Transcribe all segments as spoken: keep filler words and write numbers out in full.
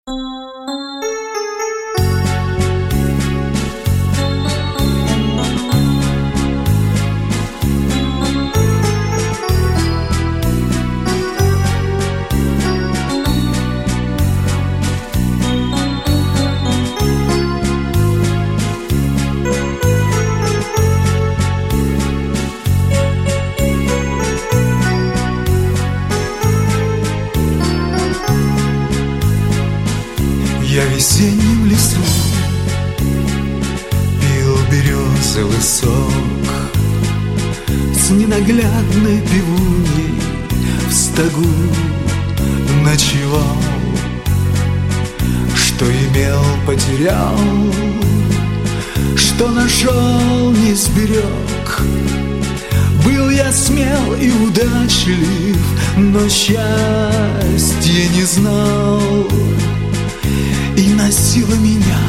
Я в весеннем лесу пил березовый сок с ненаглядной пивуньей в стогу ночевал. Что имел, потерял, что нашел, не сберег. Был я смел и удачлив, но счастья не знал. И носила меня,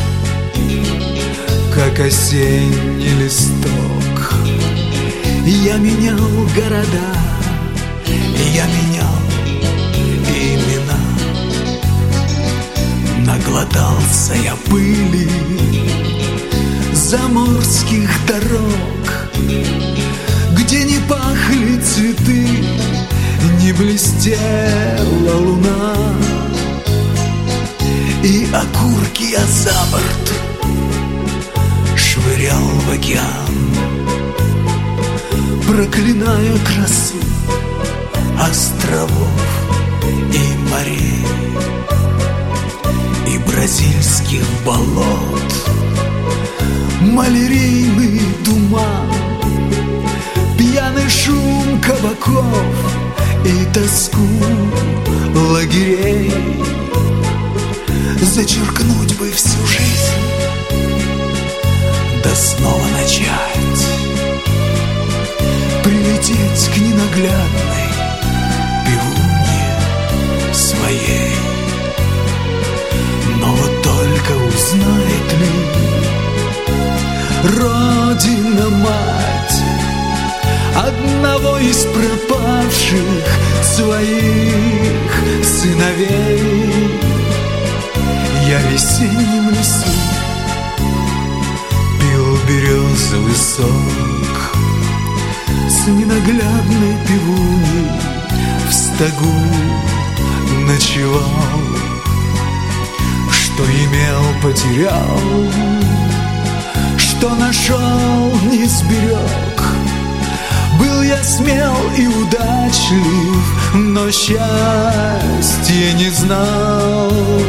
как осенний листок. И я менял города, и я менял имена. Наглотался я пыли заморских дорог, где не пахли цветы, не блестела луна. И окурки я за борт швырял в океан, проклиная красу островов и морей, и бразильских болот, малярийный туман, пьяный шум кабаков и тоску лагерей. Зачеркнуть бы всю жизнь, да снова начать, прилететь к ненаглядной пивунье своей. Но вот только узнает ли Родина-мать одного из пропавших своих сыновей? Я в весеннем лесу пил березовый сок с ненаглядной пивуньей в стогу ночевал. Что имел, потерял, что нашел, не сберег. Был я смел и удачлив, но счастья не знал.